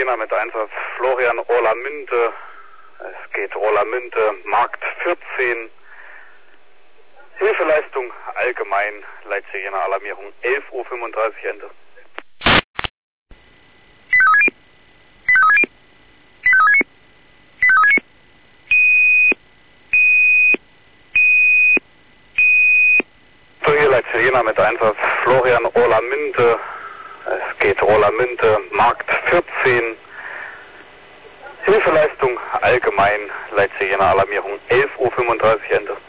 Jena mit Einsatz Florian Orlamünde. Es geht Orlamünde, Markt 14. Hilfeleistung allgemein, Leipzig Jena Alarmierung 11:35 Uhr Ende. So, hier Leipzig Jena mit Einsatz Florian Orlamünde. Es geht Orlamünde, Markt 14. Hilfeleistung allgemein, Leipzig Jena Alarmierung 11:35 Uhr Ende.